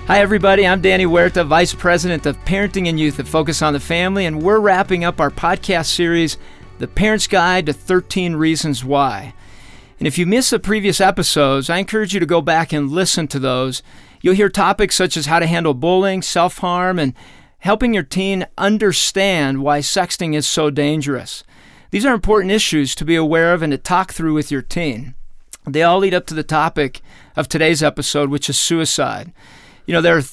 Hi everybody, I'm Danny Huerta, Vice President of Parenting and Youth at Focus on the Family, and we're wrapping up our podcast series, The Parent's Guide to 13 Reasons Why. And if you missed the previous episodes, I encourage you to go back and listen to those. You'll hear topics such as how to handle bullying, self-harm, and helping your teen understand why sexting is so dangerous. These are important issues to be aware of and to talk through with your teen. They all lead up to the topic of today's episode, which is suicide. You know, there are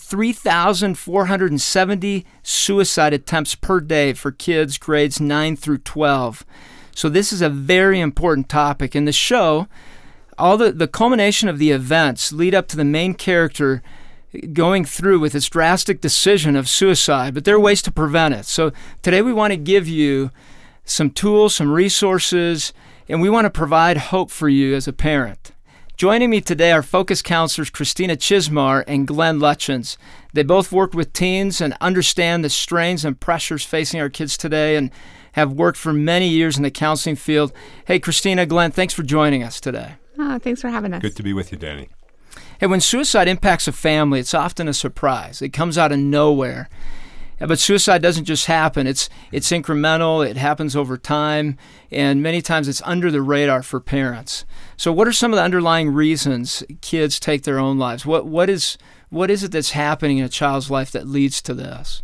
3,470 suicide attempts per day for kids grades 9 through 12. So this is a very important topic. In the show, all the culmination of the events lead up to the main character going through with this drastic decision of suicide, but there are ways to prevent it. So today we want to give you some tools, some resources, and we want to provide hope for you as a parent. Joining me today are Focus counselors Christina Chismar and Glenn Lutchins. They both worked with teens and understand the strains and pressures facing our kids today and have worked for many years in the counseling field. Hey, Christina, Glenn, thanks for joining us today. Oh, thanks for having us. Good to be with you, Danny. Hey, when suicide impacts a family, it's often a surprise. It comes out of nowhere. But suicide doesn't just happen. It's incremental. It happens over time, and many times it's under the radar for parents. So what are some of the underlying reasons kids take their own lives? What is it that's happening in a child's life that leads to this?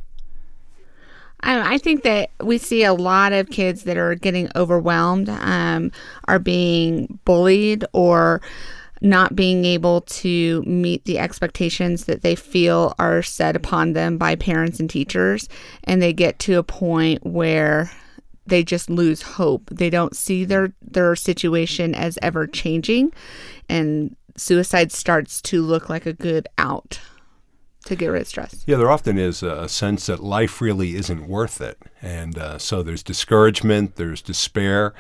I think that we see a lot of kids that are getting overwhelmed, are being bullied, or not being able to meet the expectations that they feel are set upon them by parents and teachers. And they get to a point where they just lose hope. They don't see their situation as ever changing. And suicide starts to look like a good out to get rid of stress. Yeah, there often is a sense that life really isn't worth it. And so there's discouragement, there's despair.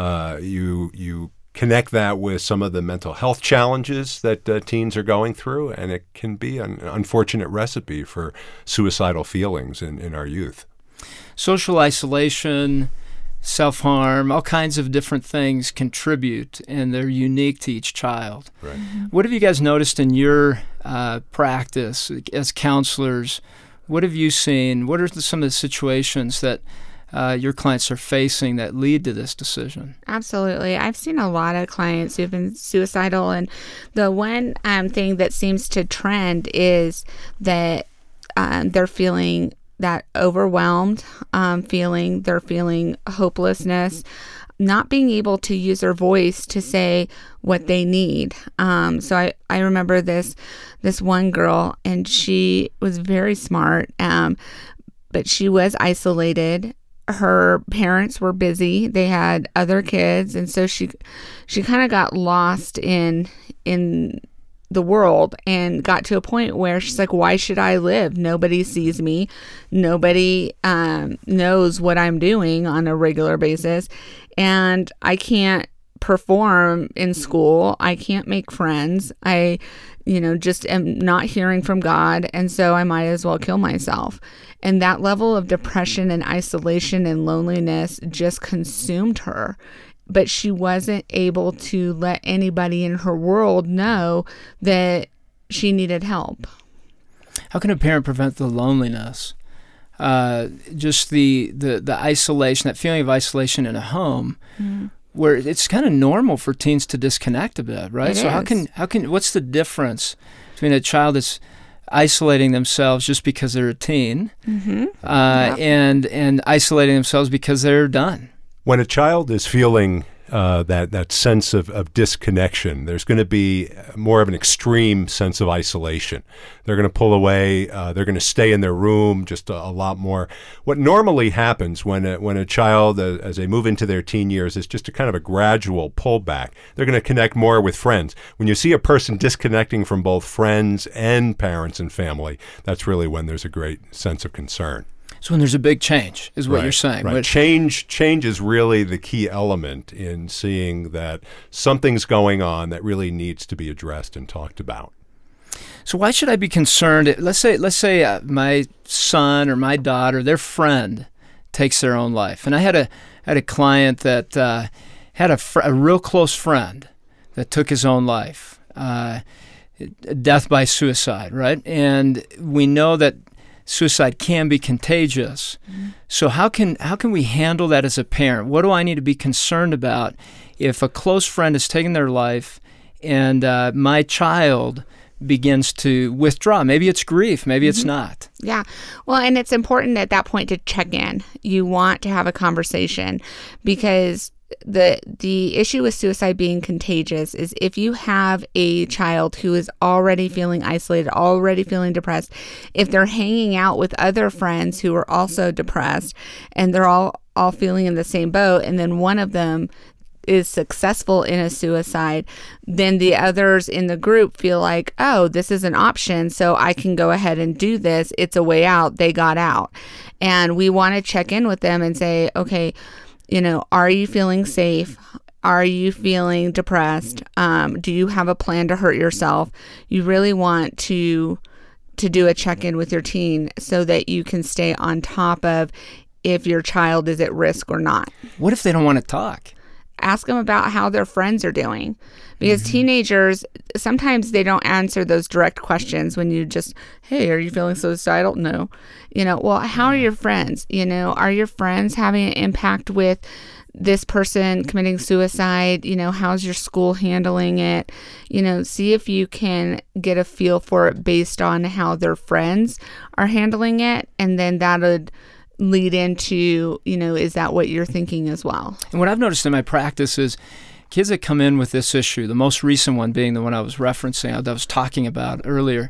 You connect that with some of the mental health challenges that teens are going through, and it can be an unfortunate recipe for suicidal feelings in our youth. Social isolation, self-harm, all kinds of different things contribute, and they're unique to each child. Right. Mm-hmm. What have you guys noticed in your practice as counselors? What have you seen? What are some of the situations that your clients are facing that lead to this decision? Absolutely. I've seen a lot of clients who've been suicidal, and the one thing that seems to trend is that they're feeling that overwhelmed they're feeling hopelessness, not being able to use their voice to say what they need. So I remember this one girl, and she was very smart, but she was isolated. Her parents were busy. They had other kids. And so she kind of got lost in the world and got to a point where she's like, why should I live? Nobody sees me. Nobody knows what I'm doing on a regular basis. And I can't perform in school. I can't make friends. I just am not hearing from God. And so I might as well kill myself. And that level of depression and isolation and loneliness just consumed her. But she wasn't able to let anybody in her world know that she needed help. How can a parent prevent the loneliness? Just the isolation, that feeling of isolation in a home, mm-hmm. where it's kind of normal for teens to disconnect a bit, right? It so is. how can what's the difference between a child that's isolating themselves just because they're a teen, mm-hmm. And isolating themselves because they're done? When a child is feeling that sense of disconnection, there's going to be more of an extreme sense of isolation. They're going to pull away. They're going to stay in their room just a lot more. What normally happens when a child, as they move into their teen years, is just a kind of a gradual pullback. They're going to connect more with friends. When you see a person disconnecting from both friends and parents and family, that's really when there's a great sense of concern. So when there's a big change, is what you're saying. Right. Change is really the key element in seeing that something's going on that really needs to be addressed and talked about. So why should I be concerned? Let's say my son or my daughter, their friend, takes their own life, and I had a client that had a real close friend that took his own life. death by suicide, right? And we know that suicide can be contagious. So how can we handle that as a parent? What do I need to be concerned about if a close friend has taken their life and my child begins to withdraw? Maybe it's grief, maybe it's not. Yeah. Well, and it's important at that point to check in. You want to have a conversation, because the issue with suicide being contagious is if you have a child who is already feeling isolated, already feeling depressed, if they're hanging out with other friends who are also depressed and they're all feeling in the same boat, and then one of them is successful in a suicide, then the others in the group feel like, oh, this is an option, so I can go ahead and do this. It's a way out. They got out. And we want to check in with them and say, okay, are you feeling safe? Are you feeling depressed? Do you have a plan to hurt yourself? You really want to do a check-in with your teen so that you can stay on top of if your child is at risk or not. What if they don't want to talk? Ask them about how their friends are doing, because teenagers, sometimes they don't answer those direct questions when you just, hey, are you feeling suicidal? No. Well, how are your friends? Are your friends having an impact with this person committing suicide? How's your school handling it? See if you can get a feel for it based on how their friends are handling it. And then that would lead into, is that what you're thinking as well? And what I've noticed in my practice is kids that come in with this issue, the most recent one being the one I was referencing, that I was talking about earlier,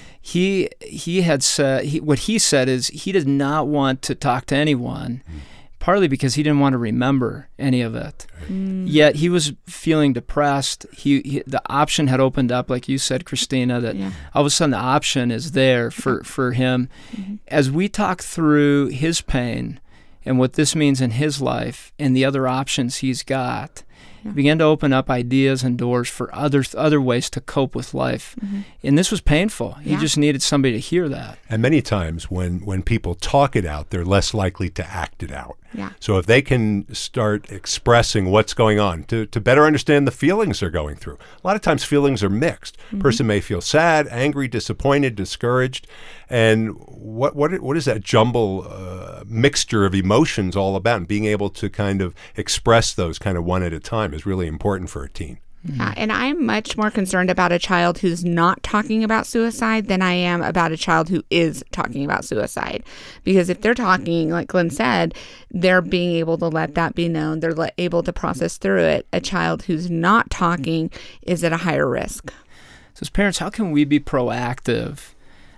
he had said, what he said is he did not want to talk to anyone, partly because he didn't want to remember any of it. Yet he was feeling depressed. The option had opened up, like you said, Christina, that all of a sudden the option is there for him. As we talk through his pain and what this means in his life and the other options he's got, began to open up ideas and doors for other ways to cope with life. And this was painful. He just needed somebody to hear that. And many times when people talk it out, they're less likely to act it out. Yeah. So if they can start expressing what's going on to better understand the feelings they're going through. A lot of times feelings are mixed. Person may feel sad, angry, disappointed, discouraged. And what is that jumble mixture of emotions all about? And being able to kind of express those kind of one at a time is really important for a teen. Yeah, and I'm much more concerned about a child who's not talking about suicide than I am about a child who is talking about suicide. Because if they're talking, like Glenn said, they're being able to let that be known. They're able to process through it. A child who's not talking is at a higher risk. So as parents, how can we be proactive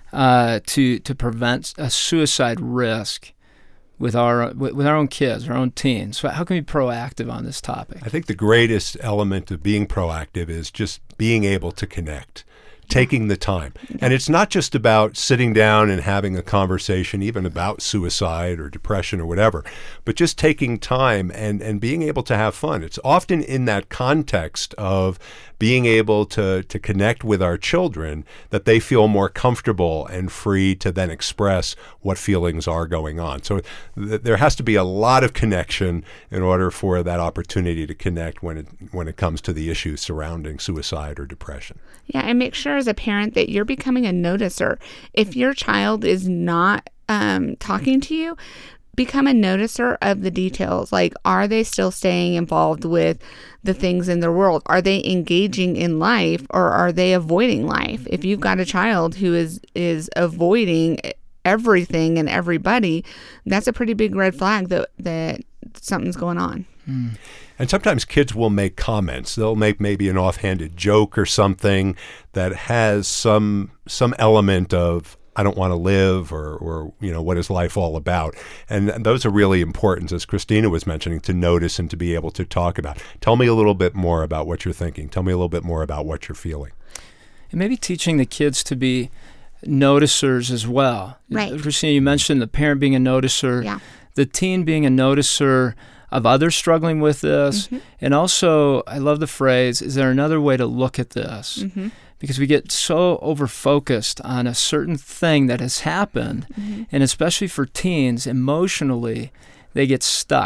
to prevent a suicide risk with our own kids, our own teens? So how can we be proactive on this topic? I think the greatest element of being proactive is just being able to connect, taking the time. And it's not just about sitting down and having a conversation even about suicide or depression or whatever, but just taking time and being able to have fun. It's often in that context of being able to connect with our children that they feel more comfortable and free to then express what feelings are going on. So there has to be a lot of connection in order for that opportunity to connect when it comes to the issues surrounding suicide or depression. Yeah, and make sure as a parent that you're becoming a noticer. If your child is not talking to you, become a noticer of the details. Like, are they still staying involved with the things in their world? Are they engaging in life, or are they avoiding life? If you've got a child who is avoiding everything and everybody, that's a pretty big red flag that something's going on. And sometimes kids will make comments. They'll make maybe an offhanded joke or something that has some element of, I don't want to live, or what is life all about? And those are really important, as Christina was mentioning, to notice and to be able to talk about. Tell me a little bit more about what you're thinking. Tell me a little bit more about what you're feeling. And maybe teaching the kids to be noticers as well. Right. Christina, you mentioned the parent being a noticer, the teen being a noticer of others struggling with this. And also, I love the phrase, is there another way to look at this? Because we get so over-focused on a certain thing that has happened, and especially for teens, emotionally, they get stuck.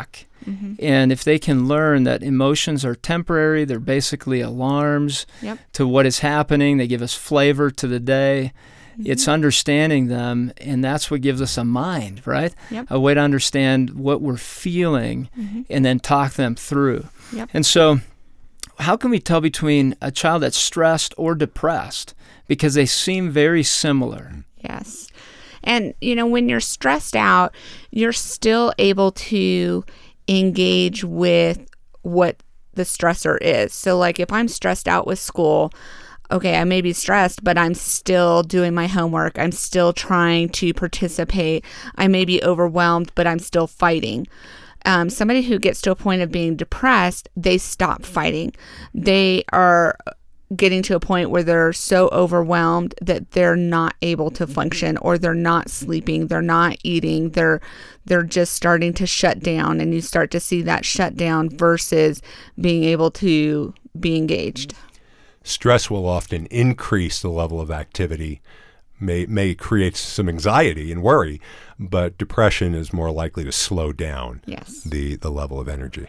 And if they can learn that emotions are temporary, they're basically alarms to what is happening, they give us flavor to the day. It's understanding them, and that's what gives us a mind, right? A way to understand what we're feeling and then talk them through. And so how can we tell between a child that's stressed or depressed? Because they seem very similar. Yes. And, when you're stressed out, you're still able to engage with what the stressor is. So, like, if I'm stressed out with school, okay, I may be stressed, but I'm still doing my homework. I'm still trying to participate. I may be overwhelmed, but I'm still fighting. Somebody who gets to a point of being depressed, they stop fighting. They are getting to a point where they're so overwhelmed that they're not able to function, or they're not sleeping, they're not eating, they're just starting to shut down, and you start to see that shutdown versus being able to be engaged. Stress will often increase the level of activity, may create some anxiety and worry, but depression is more likely to slow down the level of energy.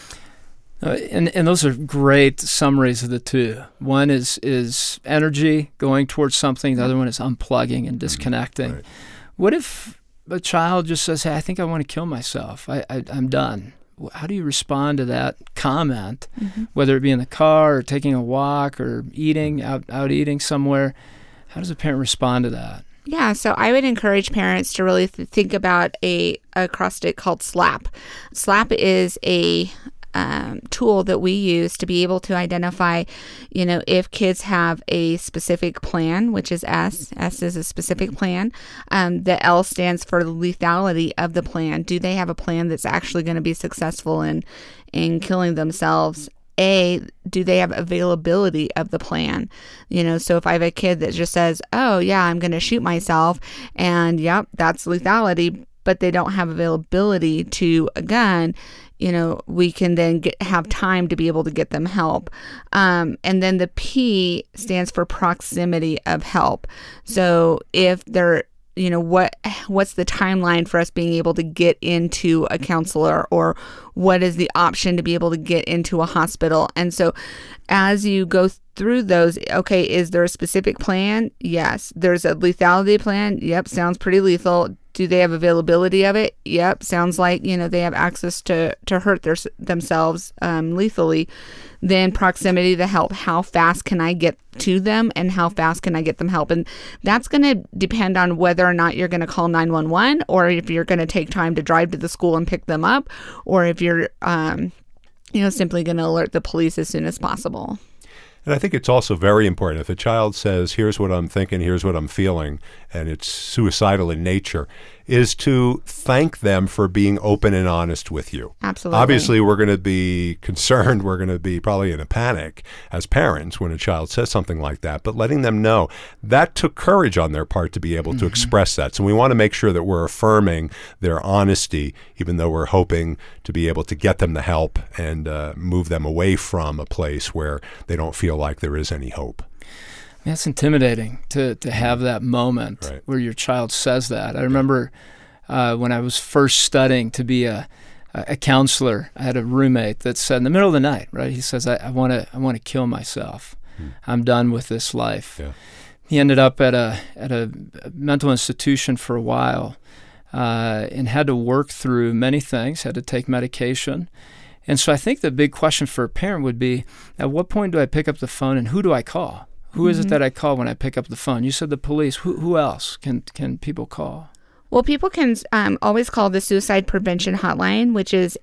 And those are great summaries of the two. One is energy going towards something. The other one is unplugging and disconnecting. Right. What if a child just says, hey, I think I want to kill myself. I'm done. How do you respond to that comment, whether it be in the car or taking a walk or eating, out eating somewhere? How does a parent respond to that? Yeah, so I would encourage parents to really think about a acrostic called SLAP. SLAP is a tool that we use to be able to identify, if kids have a specific plan, which is S. S is a specific plan. The L stands for lethality of the plan. Do they have a plan that's actually going to be successful in killing themselves? A, do they have availability of the plan? So if I have a kid that just says, oh yeah, I'm going to shoot myself, and yep, that's lethality, but they don't have availability to a gun, we can then have time to be able to get them help. And then the P stands for proximity of help. So if they're, what's the timeline for us being able to get into a counselor, or what is the option to be able to get into a hospital? And so as you go through those, okay, is there a specific plan? Yes. There's a lethality plan. Yep. Sounds pretty lethal. Do they have availability of it? Yep. Sounds like, they have access to hurt themselves lethally. Then proximity to help. How fast can I get to them, and how fast can I get them help? And that's going to depend on whether or not you're going to call 911, or if you're going to take time to drive to the school and pick them up, or if you're, simply going to alert the police as soon as possible. And I think it's also very important, if a child says, here's what I'm thinking, here's what I'm feeling, and it's suicidal in nature, is to thank them for being open and honest with you. Absolutely. Obviously, we're going to be concerned. We're going to be probably in a panic as parents when a child says something like that. But letting them know that took courage on their part to be able to express that. So we want to make sure that we're affirming their honesty, even though we're hoping to be able to get them the help and move them away from a place where they don't feel like there is any hope. That's intimidating to have that moment where your child says that. I remember when I was first studying to be a counselor, I had a roommate that said in the middle of the night, right? He says, I want to kill myself. I'm done with this life. Yeah. He ended up at a mental institution for a while and had to work through many things, had to take medication. And so I think the big question for a parent would be, at what point do I pick up the phone and who do I call? Who is it that I call when I pick up the phone? You said the police. Who else can people call? Well, people can always call the suicide prevention hotline, which is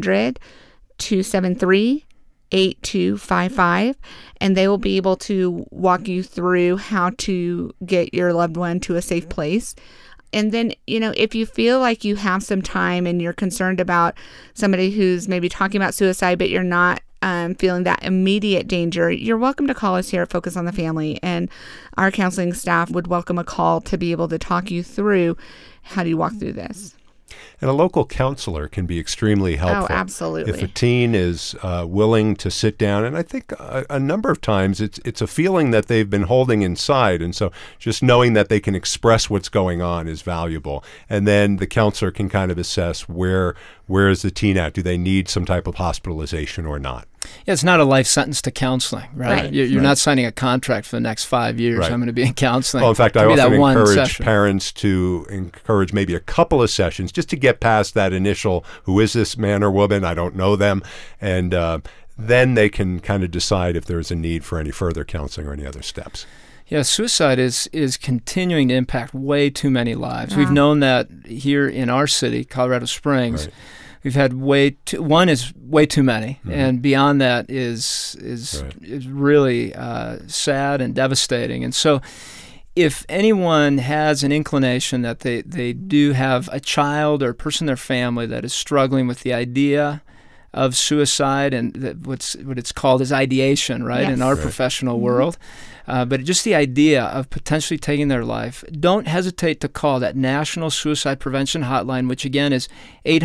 800-273-8255, and they will be able to walk you through how to get your loved one to a safe place. And then, if you feel like you have some time and you're concerned about somebody who's maybe talking about suicide, but you're not feeling that immediate danger, you're welcome to call us here at Focus on the Family. And our counseling staff would welcome a call to be able to talk you through how do you walk through this. And a local counselor can be extremely helpful. Oh, absolutely. If a teen is willing to sit down, and I think a number of times it's a feeling that they've been holding inside, and so just knowing that they can express what's going on is valuable. And then the counselor can kind of assess where is the teen at? Do they need some type of hospitalization or not? Yeah, it's not a life sentence to counseling, right? You're not signing a contract for the next 5 years. Right. I'm going to be in counseling. Well, in fact, I often encourage session. parents to encourage maybe a couple of sessions just to get past that initial, who is this man or woman? I don't know them. And then they can kind of decide if there's a need for any further counseling or any other steps. Yeah, suicide is continuing to impact way too many lives. We've known that here in our city, Colorado Springs. Right. We've had one is way too many, and beyond that is really sad and devastating. And so, if anyone has an inclination that they do have a child or a person in their family that is struggling with the idea of suicide, and what it's called is ideation, right, in our professional world. But just the idea of potentially taking their life, don't hesitate to call that National Suicide Prevention Hotline, which again is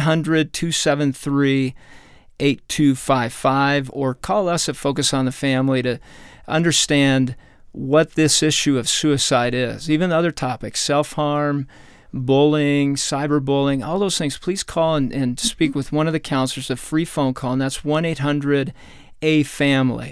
800-273-8255, or call us at Focus on the Family to understand what this issue of suicide is. Even other topics, self-harm, bullying, cyberbullying, all those things. Please call and speak with one of the counselors, a free phone call, and that's 1-800-A-FAMILY.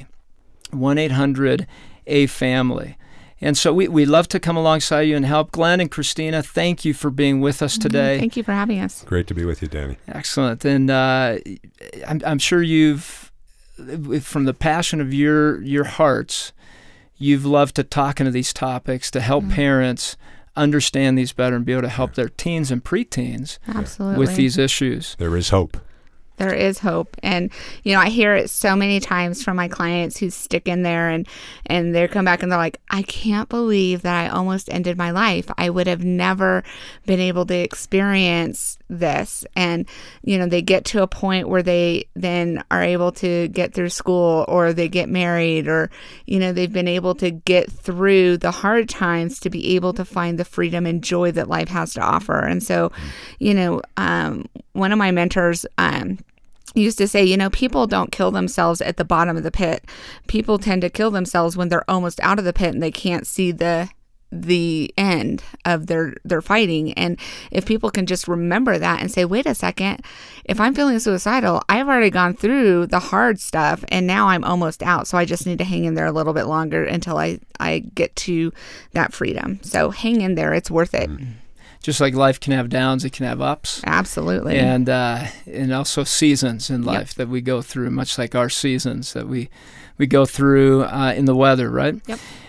1-800-A-FAMILY. And so we love to come alongside you and help. Glenn and Christina, thank you for being with us today. Thank you for having us. Great to be with you, Danny. Excellent. And I'm sure you've, from the passion of your hearts, you've loved to talk into these topics to help parents understand these better and be able to help their teens and preteens with these issues. There is hope. There is hope. And, I hear it so many times from my clients who stick in there and they come back and they're like, I can't believe that I almost ended my life. I would have never been able to experience this. And, they get to a point where they then are able to get through school, or they get married, or, they've been able to get through the hard times to be able to find the freedom and joy that life has to offer. And so, one of my mentors, used to say, people don't kill themselves at the bottom of the pit. People tend to kill themselves when they're almost out of the pit and they can't see the end of their fighting. And if people can just remember that and say, wait a second, if I'm feeling suicidal, I've already gone through the hard stuff and now I'm almost out. So I just need to hang in there a little bit longer until I get to that freedom. So hang in there. It's worth it. Just like life can have downs, it can have ups. Absolutely. And also seasons in life that we go through, much like our seasons that we go through in the weather, right? Yep.